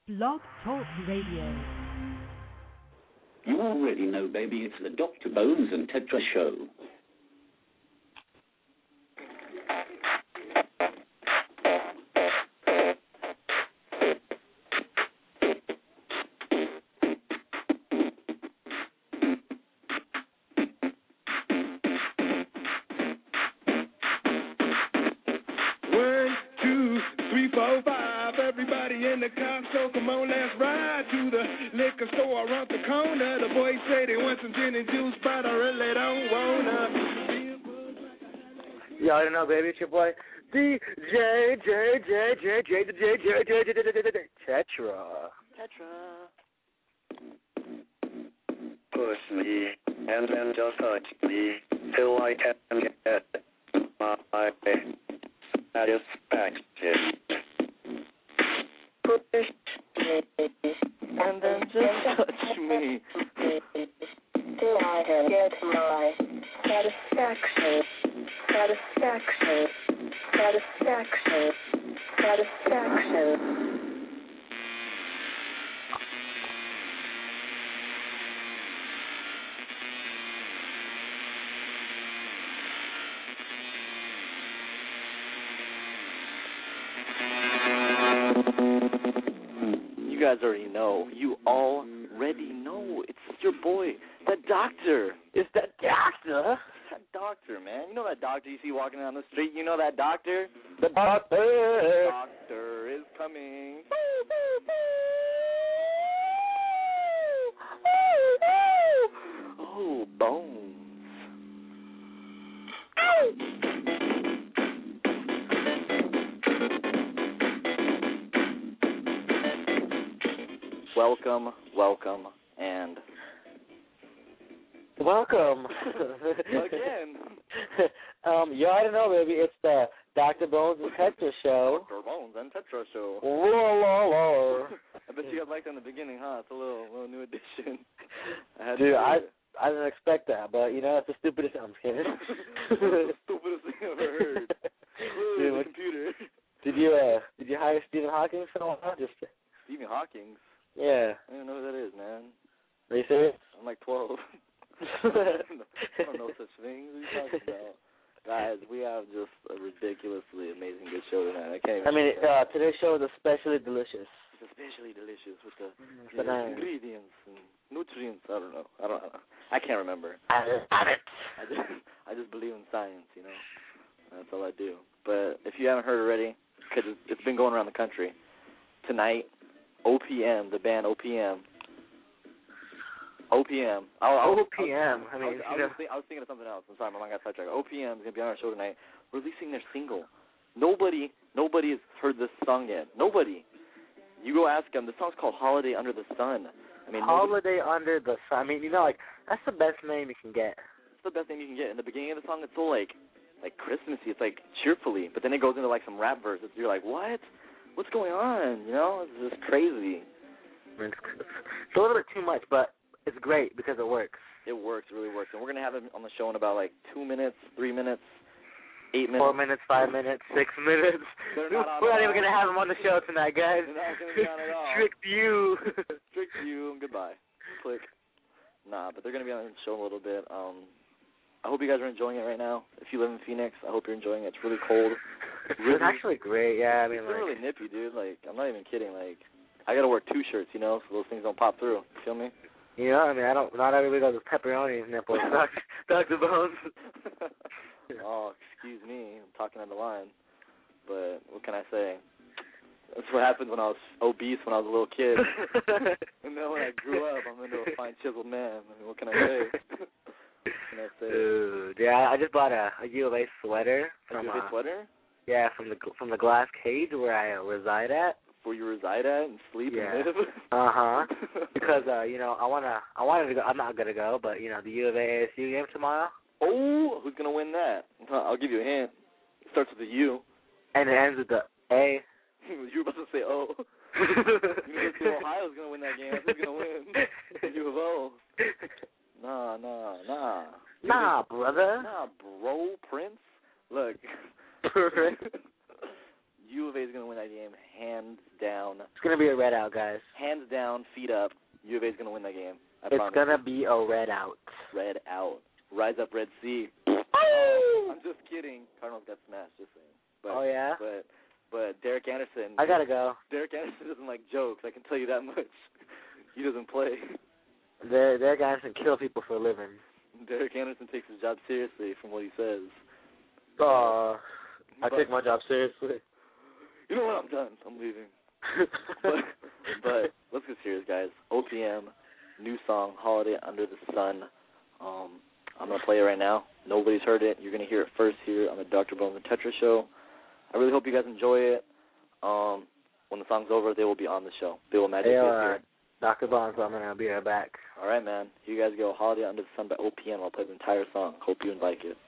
Blog Talk Radio. You already know, baby, it's the Dr. Bones and Tetra Show. Everybody in the car, so come on, let's ride to the liquor store around the corner. The boys say they want some gin and juice, but I really don't wanna. Y'all don't know, baby, it's your boy DJ Tetra. Push me and then just touch me till I can get my satisfaction. Push me and then just touch me till I can get my satisfaction. You guys already know. You already know. It's your boy, the doctor. It's that doctor. That doctor, man. You know that doctor you see walking down the street? You know that doctor? The doctor. The doctor is coming. Oh, bones. Welcome, and welcome. Again. You already know, baby, it's the Dr. Bones and Tetra Show. Dr. Bones and Tetra Show. I bet you guys liked it in the beginning, huh? It's a little new addition. I didn't expect that, but, you know, it's the stupidest. I'm kidding. It's the stupidest thing I've ever heard. Dude, the computer. Did you hire Stephen Hawking for a while? Stephen Hawking? Yeah. I don't even know who that is, man. Are you serious? I'm like 12. I don't know such things. What are you talking about? Guys, we have just a ridiculously amazing good show tonight. Today's show is especially delicious. It's especially delicious with the ingredients and nutrients. I don't know. I can't remember. I just believe in science, you know. That's all I do. But if you haven't heard already, because it's been going around the country, tonight, OPM, the band OPM. OPM. I was thinking of something else. I'm sorry, my mind got sidetracked. OPM is going to be on our show tonight, releasing their single. Nobody has heard this song yet. Nobody. You go ask them. The song's called Holiday Under the Sun. Holiday Under the Sun. I mean, you know, like, that's the best name you can get. It's the best name you can get. In the beginning of the song, it's so, like Christmassy. It's, like, cheerfully. But then it goes into, like, some rap verses. You're like, what? What's going on? You know? It's just crazy. It's a little bit too much, but it's great because it works. It works. It really works. And we're going to have him on the show in about, 2 minutes, 3 minutes, 8 minutes. 4 minutes, 5 minutes, 6 minutes. We're not even going to have him on the show tonight, guys. They're not going to be on at all. Tricked you. Tricked you, and goodbye. Click. Nah, but they're going to be on the show a little bit. I hope you guys are enjoying it right now. If you live in Phoenix, I hope you're enjoying it. It's really cold. It's actually great, yeah. It's really nippy, dude. I'm not even kidding. I got to wear 2 shirts, you know, so those things don't pop through. You feel me? You know, not everybody goes with pepperoni nipples. Dr. Bones. Oh, excuse me. I'm talking on the line. But what can I say? That's what happened when I was obese when I was a little kid. And then when I grew up, I'm into a fine, chiseled man. What can I say? Dude, yeah, I just bought a U of A sweater. A U of A sweater? Yeah, from the glass cage where I reside at. Where you reside at and sleep and live? Because you know, I wanted to go. I'm not gonna go, but you know, the U of A ASU game tomorrow. Oh, who's gonna win that? I'll give you a hint. It starts with a U. And it ends with the A. You were about to say O. University of Ohio's gonna win that game. That's who's gonna win. U of O. Nah. Nah, brother. Nah, bro, Prince. Look. U of A is going to win that game hands down. It's going to be a red out, guys. Hands down, feet up. U of A is going to win that game. It's going to be a red out. Red out. Rise up, Red Sea. Oh, I'm just kidding. Cardinals got smashed, just saying. But, oh, yeah? But Derek Anderson. I got to go. Derek Anderson doesn't like jokes. I can tell you that much. He doesn't play. Derek Anderson kills people for a living. Derek Anderson takes his job seriously from what he says. I take my job seriously. You know what? I'm done. I'm leaving. but let's get serious, guys. OPM, new song, Holiday Under the Sun. I'm going to play it right now. Nobody's heard it. You're going to hear it first here on the Dr. Bones and Tetra show. I really hope you guys enjoy it. When the song's over, they will be on the show. They will magically appear. Dr. Bones, I'm going to be right back. All right, man. Here you guys go. Holiday Under the Sun by OPM. I'll play the entire song. Hope you like it.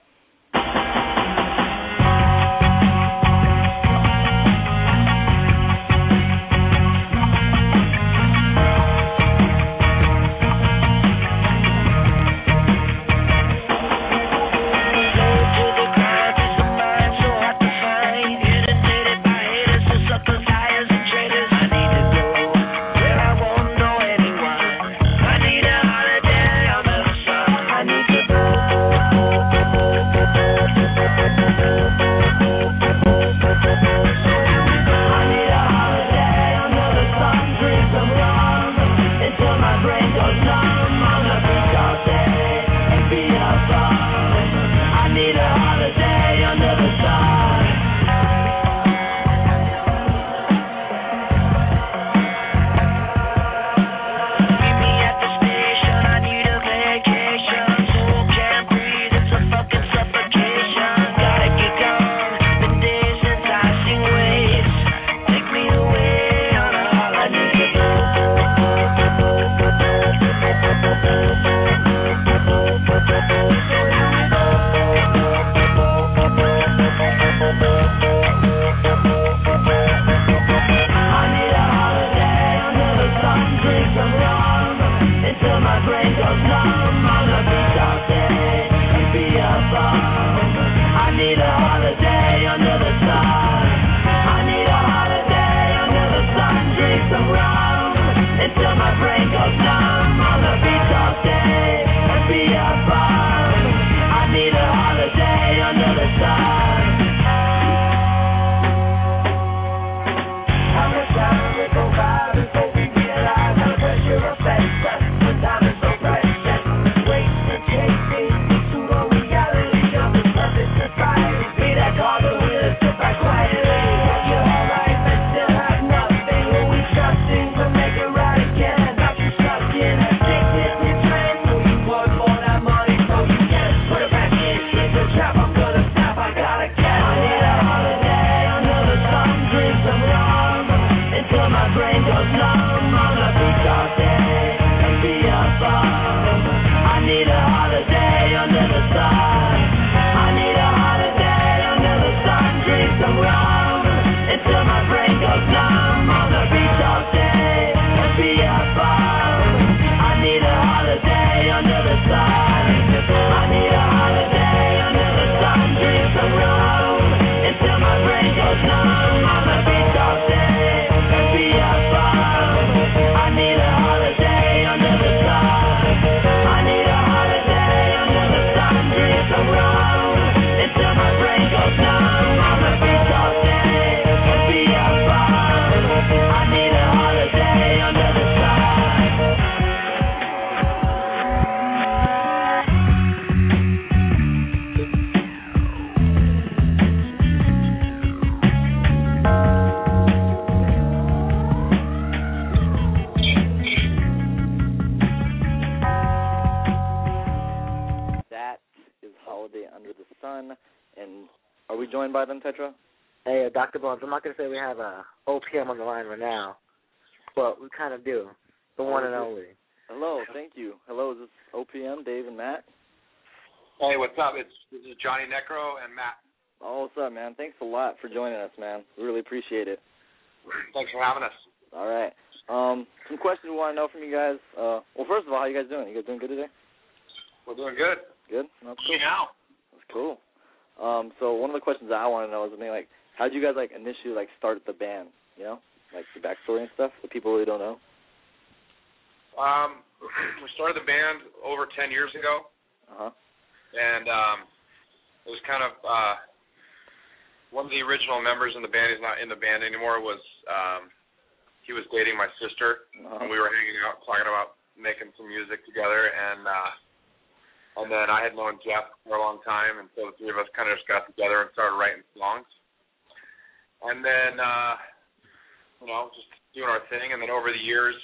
By them, Tetra? Hey, Dr. Bones, I'm not going to say we have OPM on the line right now, but we kind of do. The one and only. Hello, thank you. Hello, is this OPM, Dave and Matt? Hey, what's up? This is Johnny Necro and Matt. Oh, what's up, man? Thanks a lot for joining us, man. We really appreciate it. Thanks for having us. All right. Some questions we want to know from you guys. Well, first of all, how you guys doing? You guys doing good today? We're doing good. Good? That's cool. Yeah. That's cool. So one of the questions that I want to know is something like, how did you guys initially start the band? You know, like the backstory and stuff that people really don't know? We started the band over 10 years ago. And it was kind of one of the original members in the band. He's not in the band anymore. He was dating my sister, and we were hanging out talking about making some music together. And then I had known Jeff for a long time, and so the three of us kind of just got together and started writing songs. And then just doing our thing. And then over the years,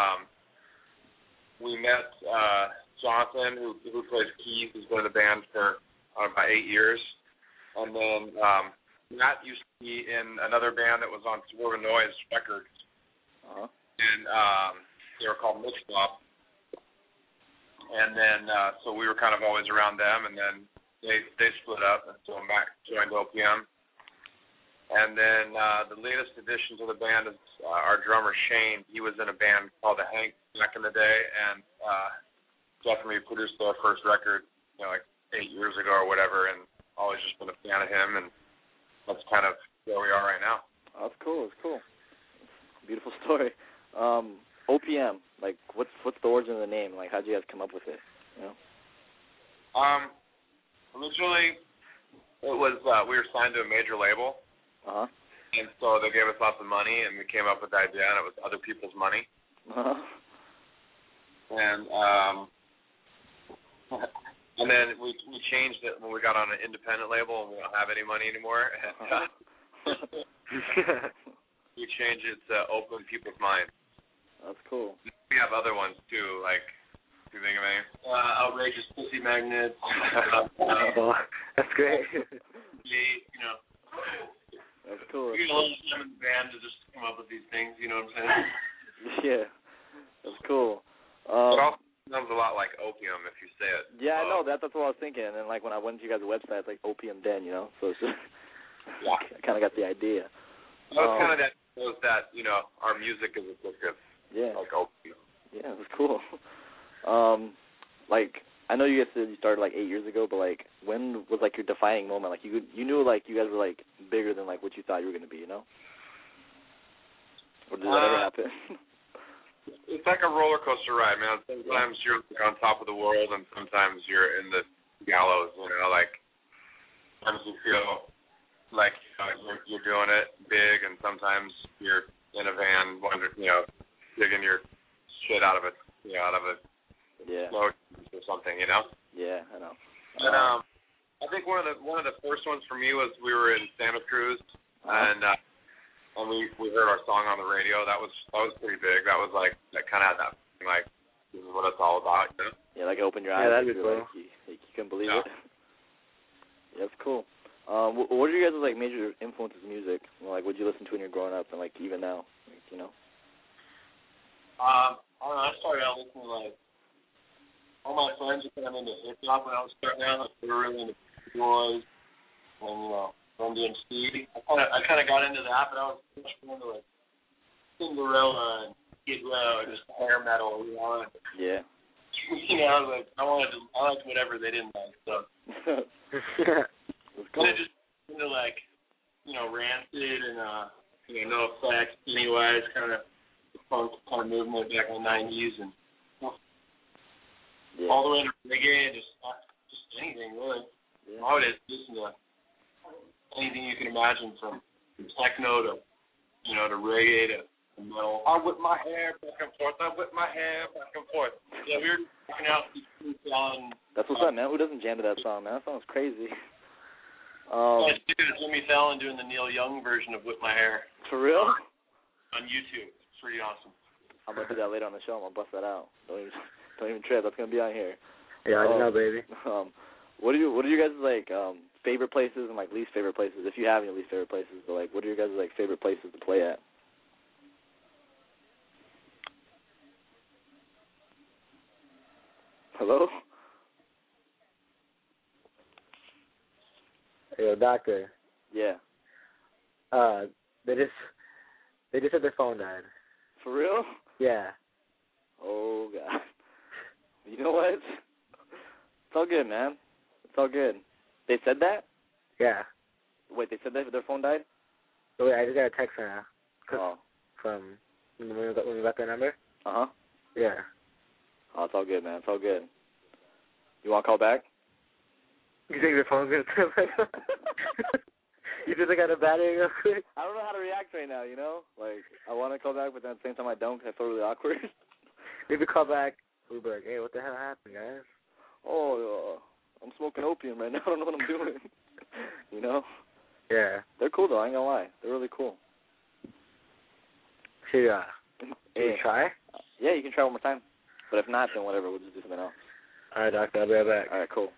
we met Jonathan, who plays keys. He's been in the band for about 8 years. And then Matt used to be in another band that was on Suburban Noise Records. And they were called Mixlop. And then so we were kind of always around them. And then they split up, and so Matt joined OPM. And then the latest addition to the band is our drummer, Shane. He was in a band called The Hank back in the day, and Jeff and me produced their first record, like 8 years ago or whatever, and always just been a fan of him, and that's kind of where we are right now. Oh, that's cool. That's cool. Beautiful story. OPM, like, what's the origin of the name? Like, how'd you guys come up with it? Originally, it was we were signed to a major label. And so they gave us lots of money, and we came up with the idea, and it was other people's money. And then we changed it when we got on an independent label, and we don't have any money anymore. And we changed it to Open People's Minds. That's cool. We have other ones too, like, do you think of any? Outrageous Pussy Magnets. That's great. That's cool. You know, I'm in the band to just come up with these things, you know what I'm saying? Yeah, that's cool. It also sounds a lot like opium if you say it. Yeah, I know. That's what I was thinking. And then, like, when I went to you guys' website, it's like Opium Den, so it's just, I kind of got the idea. So it's kind of that shows that, our music is addictive. Yeah. Like opium. Yeah, that's cool. Like, I know you guys said you started, like, 8 years ago, but, like, when was, like, your defining moment? Like, you knew, like, you guys were, like, bigger than, like, what you thought you were going to be, Or did that ever happen? It's like a roller coaster ride, man. Sometimes you're on top of the world, and sometimes you're in the gallows, like, sometimes you feel like, you're doing it big, and sometimes you're in a van, digging your shit out of a load or something, Yeah, I know. And I think one of the first ones for me was we were in Santa Cruz, and we heard our song on the radio. That was pretty big. That was like that kind of had that like this is what it's all about. Yeah, like open your eyes. Yeah, that'd be cool. Like, you couldn't believe it. Yeah, that's cool. What are you guys' like major influences in music? Like, what'd you listen to when you were growing up, and like even now, I don't know. I started out listening to like all my friends were kind of into hip hop when I was starting out. They were really into boys and Run DMC. I kind of got into that, but I was much more into like Cinderella and Skid Row, just hair metal, Yeah. I was like, I liked whatever they didn't like, so. Cool. And it just into like, Rancid and No Effects, Pennywise, kind of the punk kind of movement back in the 90s, and all the way to reggae and just anything really. Yeah. Nowadays, listen to anything you can imagine from techno to to reggae to metal. I whip my hair back and forth. I whip my hair back and forth. Yeah, we were checking out selling. That's what's up, man. Who doesn't jam to that song, man? That song's crazy. Jimmy Fallon doing the Neil Young version of Whip My Hair. For real? On YouTube. It's pretty awesome. I'm going to do that later on the show. I'm going to bust that out. Don't even trip. That's going to be on here. Yeah, I know, baby. What are you guys' like favorite places and like least favorite places? If you have any least favorite places, but like what are your guys' like favorite places to play at? Hello? Yo, doctor. Yeah. They just said their phone died. For real? Yeah. Oh God. You know what? It's all good, man. It's all good. They said that? Yeah. Wait, they said that their phone died? Oh, wait, I just got a text right now. from when we got their number. Uh-huh. Yeah. Oh, it's all good, man. It's all good. You want to call back? You think your phone's going to turn back on? You think I got a battery real quick? I don't know how to react right now, you know? Like, I want to call back, but then at the same time I don't because I feel really awkward. Maybe call back. We'll be like, hey, what the hell happened, guys? Oh, I'm smoking opium right now. I don't know what I'm doing. You know? Yeah. They're cool, though. I ain't going to lie. They're really cool. Should you try? Yeah, you can try one more time. But if not, then whatever. We'll just do something else. All right, doctor. I'll be right back. All right, cool.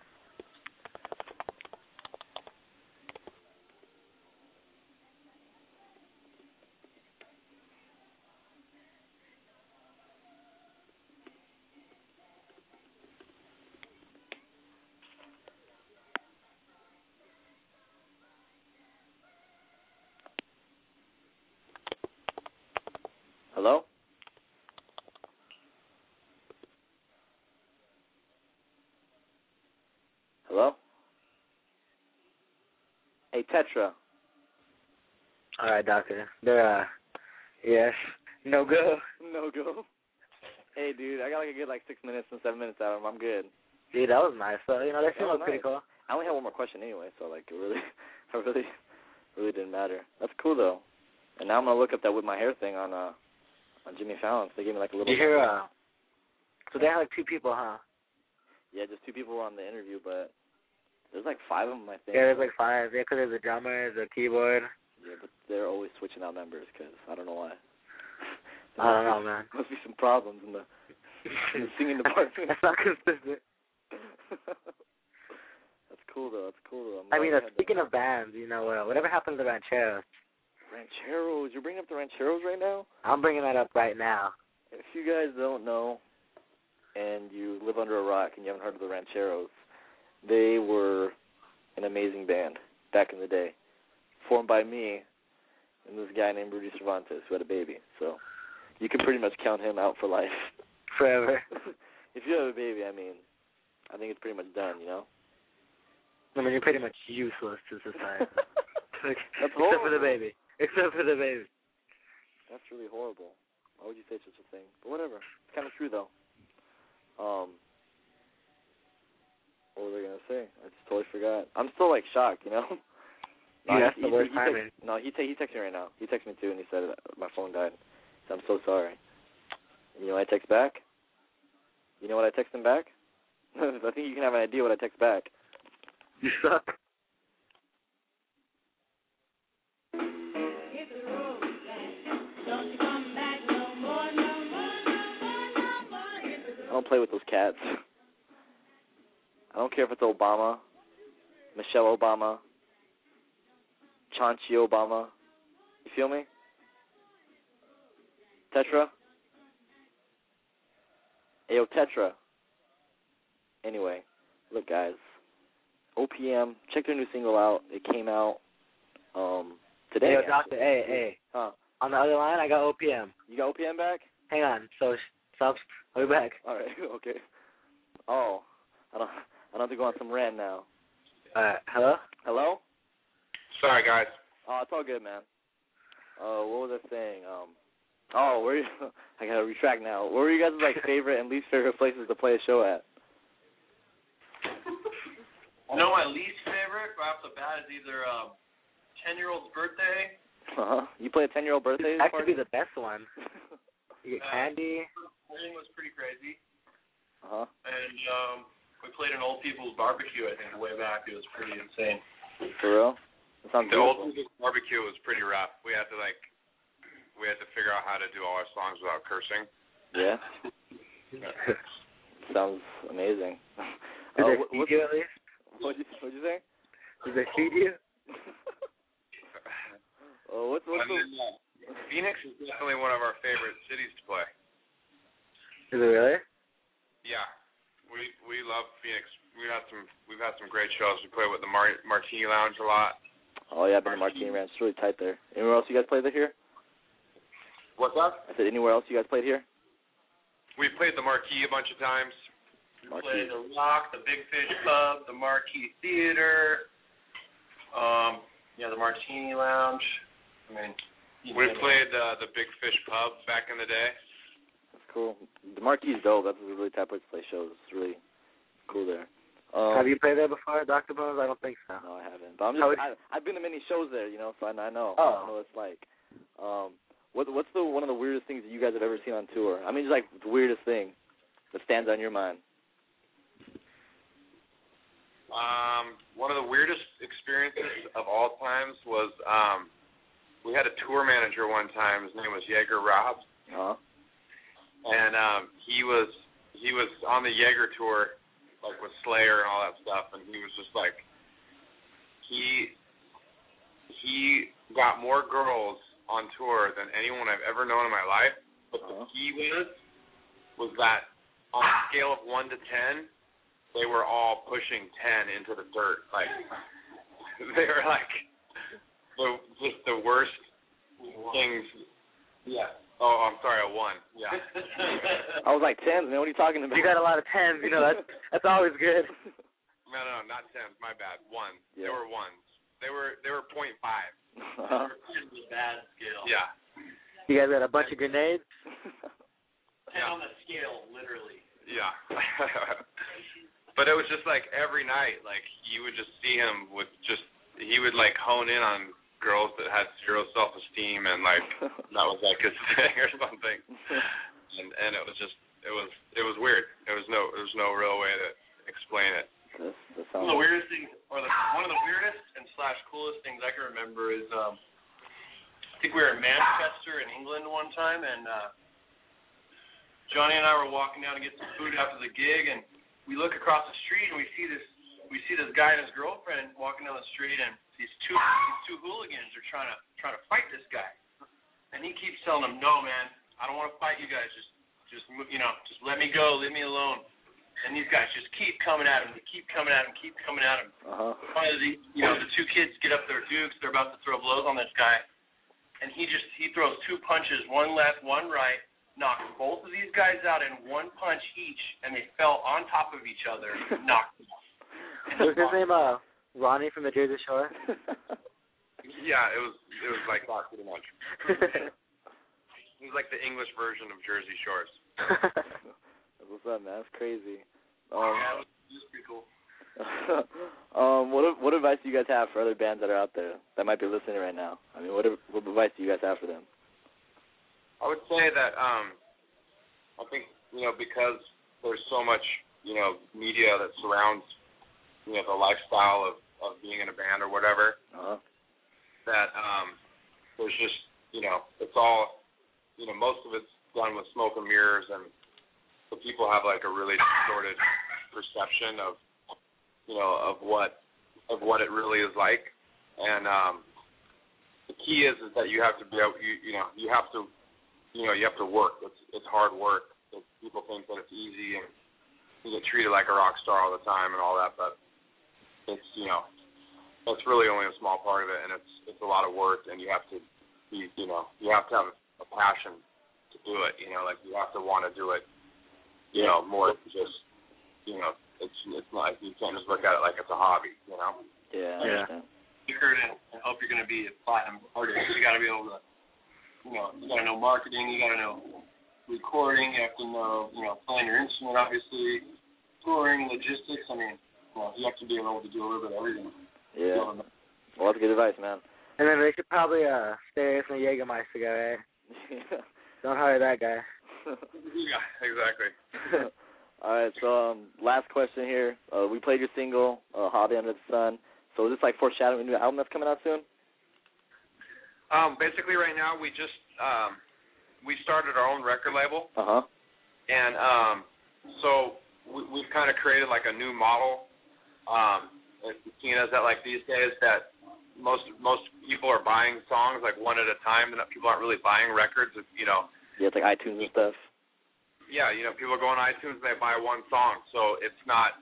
Hello? Hello? Hey, Tetra. All right, doctor. They're, yes. No go. No go. Hey, dude, I got like a good 6 minutes and 7 minutes out of them. I'm good. Dude, that was nice. So, that seemed pretty cool. I only have one more question anyway, so it really didn't matter. That's cool though. And now I'm gonna look up that With My Hair thing on Jimmy Fallon. They gave me a little. Did you hear? So they had 2 people, huh? Yeah, just 2 people on the interview, but there's 5 of them, I think. Yeah, there's 5. Yeah, because there's a drummer, there's a keyboard. Yeah, but they're always switching out members because I don't know why. I don't know, man. Must be some problems in the singing department. That's not consistent. That's cool though. I mean, speaking of bands, whatever happened to the Rancheros? Rancheros? You're bringing up the Rancheros right now? I'm bringing that up right now. If you guys don't know, and you live under a rock and you haven't heard of the Rancheros, they were an amazing band back in the day, formed by me and this guy named Rudy Cervantes who had a baby. So you can pretty much count him out for life. Forever. If you have a baby, I think it's pretty much done, I mean, you're pretty much useless to society. That's horrible. Except for the baby. That's really horrible. Why would you say such a thing? But whatever. It's kind of true, though. What was I going to say? I just totally forgot. I'm still, shocked, Yeah, that's the worst timing. No, he texted me right now. He texted me, too, and he said my phone died. So I'm so sorry. You know what I text back? You know what I text him back? I think you can have an idea what I text back. You suck. I don't play with those cats. I don't care if it's Obama, Michelle Obama, Chauncey Obama. You feel me? Tetra? Ayo, Tetra. Anyway, look, guys. OPM, check their new single out. It came out today. Hey, doctor, hey. Huh? On the other line, I got OPM. You got OPM back? Hang on. So, stop. I'll be back. All right, okay. Oh, I don't have to go on some rant now. Hello? Hello? Sorry, guys. Oh, it's all good, man. What was I saying? I gotta retract now. Where were you guys' favorite and least favorite places to play a show at? My least favorite right off the bat is either 10-year-old's birthday. You play a 10-year-old birthday That party? could be the best one. You get candy. Wedding was pretty crazy. And we played an old people's barbecue, I think, way back. It was pretty insane. For real? That sounds the beautiful. old people's barbecue was pretty rough. We had to figure out how to do all our songs without cursing. Yeah. Sounds amazing. Did they feed you at least? What'd you say? Did they feed you? What's Phoenix is definitely one of our favorite cities to play. Is it really? Yeah, we love Phoenix. We've had some great shows. We play with the Martini Lounge a lot. Oh yeah, I've been to Martini Ranch. It's really tight there. Anywhere else you guys played here? What's that? I said anywhere else you guys played here? We played the Marquee a bunch of times. We played the Rock, the Big Fish Pub, the Marquee Theater. The Martini Lounge. I mean, We played the Big Fish Pub back in the day. That's cool. The Marquee's dope. That's a really tight place to play shows. It's really cool there. Have you played there before, Dr. Bones? I don't think so. No, I haven't. But I've been to many shows there, so I know. Oh. I know what it's like. What's one of the weirdest things that you guys have ever seen on tour? I mean, just like the weirdest thing that stands on your mind. One of the weirdest experiences of all times was we had a tour manager one time. His name was Jaeger Robb. Uh-huh. And he was on the Jaeger tour, like with Slayer and all that stuff, and he was just like, he got more girls on tour than anyone I've ever known in my life. But the key was that on a scale of 1 to 10, they were all pushing 10 into the dirt. Like, they were like just the worst things. Yeah. Oh, I'm sorry, a 1. Yeah. I was like 10. Man, what are you talking about? You got a lot of 10s. That's always good. No, not 10s. My bad. 1. Yeah. They were 1s. They were 0.5. Uh-huh. It's a bad scale. Yeah. You guys got a bunch of grenades? 10 on the scale, literally. Yeah. But it was just like every night, like you would just see him he would like hone in on girls that had zero self-esteem, and like that was like his thing or something. And it was just it was weird. There was no real way to explain it. One of the weirdest things, one of the weirdest and / coolest things I can remember is I think we were in Manchester in England one time, and Johnny and I were walking down to get some food after the gig, and we look across the street and we see this guy and his girlfriend walking down the street, and these two hooligans are trying to fight this guy, and he keeps telling them, "No, man, I don't want to fight you guys. Just let me go, leave me alone." And these guys just keep coming at him. They keep coming at him. Uh-huh. Finally, the two kids get up their dukes. They're about to throw blows on this guy, and he throws 2 punches, one left, one right. Knocked both of these guys out in 1 punch each, and they fell on top of each other, knocked them off. Was his name Ronnie from the Jersey Shore? Yeah, it was like that pretty much. It was like the English version of Jersey Shores. What's up, man? That's crazy. Yeah, it was pretty cool. What advice do you guys have for other bands that are out there that might be listening right now? I mean, what advice do you guys have for them? I would say that I think because there's so much media that surrounds the lifestyle of being in a band or whatever, that there's just it's all most of it's done with smoke and mirrors, and so people have like a really distorted perception of what it really is like, and the key is that you have to be able you have to work. It's hard work. People think that it's easy and you get treated like a rock star all the time and all that, but it's that's really only a small part of it, and it's a lot of work, and you have to be you have to have a passion to do it. Like you have to want to do it. More than just it's not, you can't just look at it like it's a hobby. Yeah. You heard it. I hope you're going to be a platinum artist. You got to be able to. You got to know marketing, you got to know recording, you have to know, playing your instrument, obviously, touring, logistics. I mean, you have to be able to do a little bit of everything. Yeah. Well, that's good advice, man. And then they should probably stay away from the Jägermeister guy, right? Yeah. Don't hire that guy. Yeah, exactly. All right, so last question here. We played your single, Holiday Under the Sun. So is this like foreshadowing a new album that's coming out soon? Basically, right now we just we started our own record label, and so we've kind of created like a new model. Seeing as that like these days that most people are buying songs like one at a time, and that people aren't really buying records. Yeah, it's like iTunes and stuff. Yeah, people go on iTunes and they buy one song, so it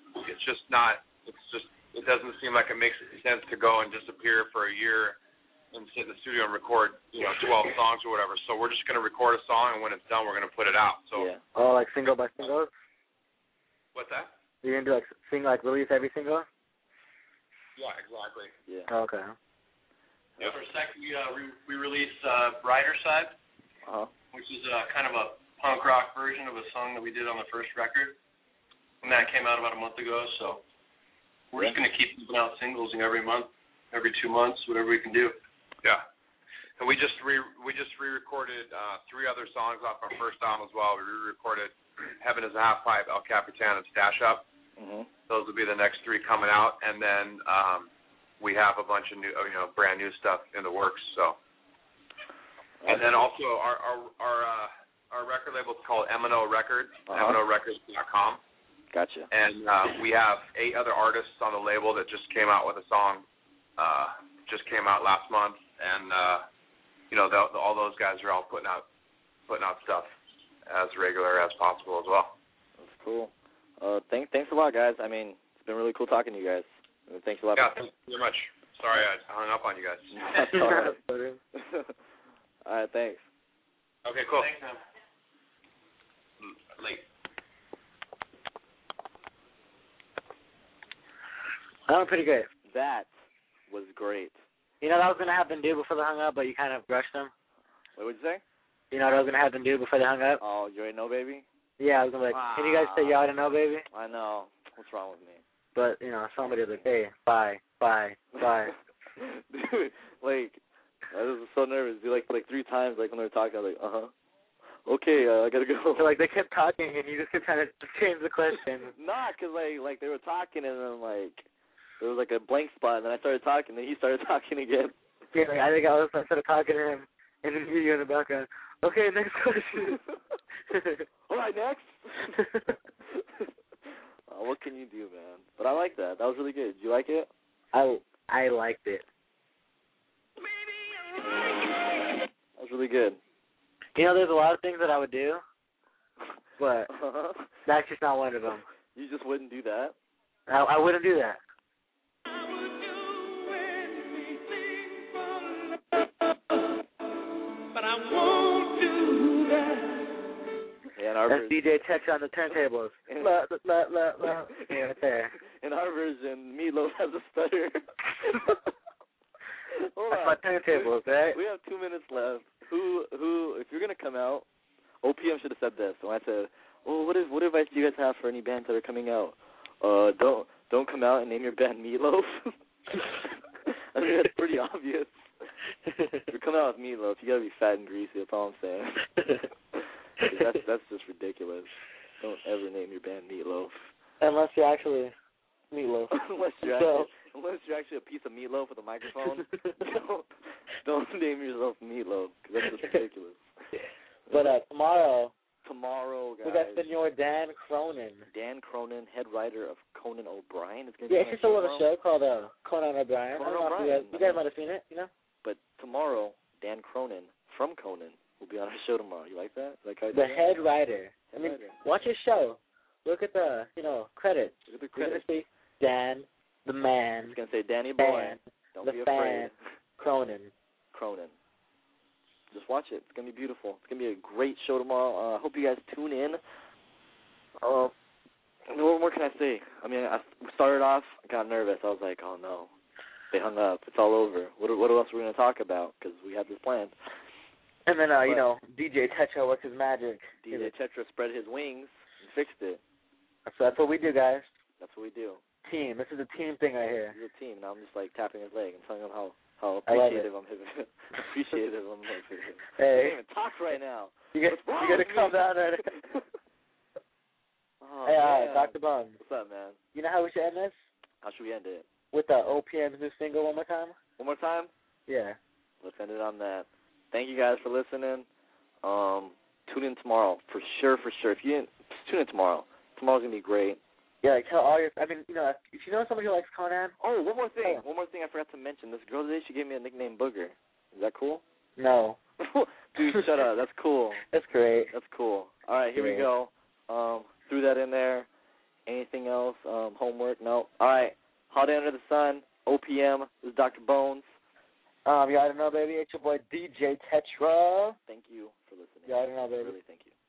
doesn't seem like it makes sense to go and disappear for a year and sit in the studio and record, 12 songs or whatever. So we're just going to record a song, and when it's done, we're going to put it out. So yeah. Oh, like single by single? What's that? You're going to do release every single? Yeah, exactly. Yeah. Oh, okay. Yep. For a sec, we released Brighter Side, which is kind of a punk rock version of a song that we did on the first record. And that came out about a month ago, so we're just going to keep putting out singles every month, every 2 months, whatever we can do. Yeah. And we just re-recorded 3 other songs off our first album as well. We re-recorded Heaven is a Half Pipe, El Capitan, and Stash Up. Mm-hmm. Those will be the next 3 coming out, and then we have a bunch of new, brand new stuff in the works. So, and then also our record label is called M&O Records, MNORecords.com. Gotcha. And we have 8 other artists on the label that just came out with a song, just came out last month, and all those guys are all putting out stuff as regular as possible as well. That's cool. Thanks a lot, guys. I mean, it's been really cool talking to you guys. Thanks a lot. Yeah, thank you very much. Sorry I hung up on you guys. That's all right. All right, thanks. Okay, cool. Thanks, man. Late. That was pretty good. That was great. You know, that was going to have them do before they hung up, but you kind of brushed them. What would you say? You know what I was going to have them do before they hung up? Oh, you already know, baby? Yeah, I was going to be like, can you guys say you already know, baby? I know. What's wrong with me? But, somebody was like, hey, bye. Dude, like, I was so nervous. Dude, like 3 times, like, when they were talking, I was like, okay, I got to go. So, like, they kept talking, and you just kept trying to change the question. Nah, because, like, they were talking, and then, like, there was, like, a blank spot, and then I started talking, and then he started talking again. Yeah, like, I think I started talking to him, and then you in the background. Okay, next question. All right, next. What can you do, man? But I like that. That was really good. Did you like it? I liked it. That was really good. There's a lot of things that I would do, but that's just not one of them. You just wouldn't do that? I wouldn't do that. But I won't do that. Yeah, that's DJ Tech on the turntables. Yeah, right there. In our version, Meatloaf has a stutter. Hold on. That's my turntables, right? We have 2 minutes left. Who? If you're gonna come out, OPM should have said this. So I said, "Oh, what advice do you guys have for any bands that are coming out? Don't come out and name your band Meatloaf." I mean, that's pretty obvious. If you're coming out with Meatloaf, you gotta be fat and greasy. That's all I'm saying. That's just ridiculous. Don't ever name your band Meatloaf. Unless you're actually Meatloaf. Unless you're actually a piece of meatloaf with a microphone, don't name yourself Meatloaf, because that's just ridiculous. But tomorrow, guys, we got Senor Dan Cronin. Dan Cronin, head writer of Conan O'Brien. It's it's just a little show called Conan O'Brien. I don't know if you guys might have seen it, But tomorrow, Dan Cronin from Conan will be on our show tomorrow. You like that? The head writer. Watch his show. Look at the, credits. Look at the credits. You're going to see Dan, the man. It's going to say Danny Boy. Don't the be fan, afraid. Cronin. Just watch it. It's going to be beautiful. It's going to be a great show tomorrow. I hope you guys tune in. What more can I say? I mean, I started off, I got nervous. I was like, oh, no. They hung up. It's all over. What else are we going to talk about? Because we had this plan. And then, DJ Tetra, what's his magic? DJ Tetra spread his wings and fixed it. So that's what we do, guys. That's what we do. Team. This is a team thing right here. It's a team. Now I'm just, tapping his leg and telling him how appreciative I'm of him. Hey. I can't even talk right now. You got to come down right now. Hey, Dr. Bones. What's up, man? You know how we should end this? How should we end it? With OPM's new single one more time. One more time? Yeah. Let's end it on that. Thank you guys for listening. Tune in tomorrow, for sure. If you didn't, tune in tomorrow. Tomorrow's going to be great. Yeah, tell all your, if you know somebody who likes Conan. Oh, one more thing. One more thing I forgot to mention. This girl today, she gave me a nickname, Booger. Is that cool? No. Dude, shut up. That's cool. That's great. That's cool. All right, here we go. Threw that in there. Anything else? Homework? No. All right. Holiday Under the Sun, OPM. This is Dr. Bones. You already know, baby. It's your boy DJ Tetra. Thank you for listening. You already know, baby. Really, thank you.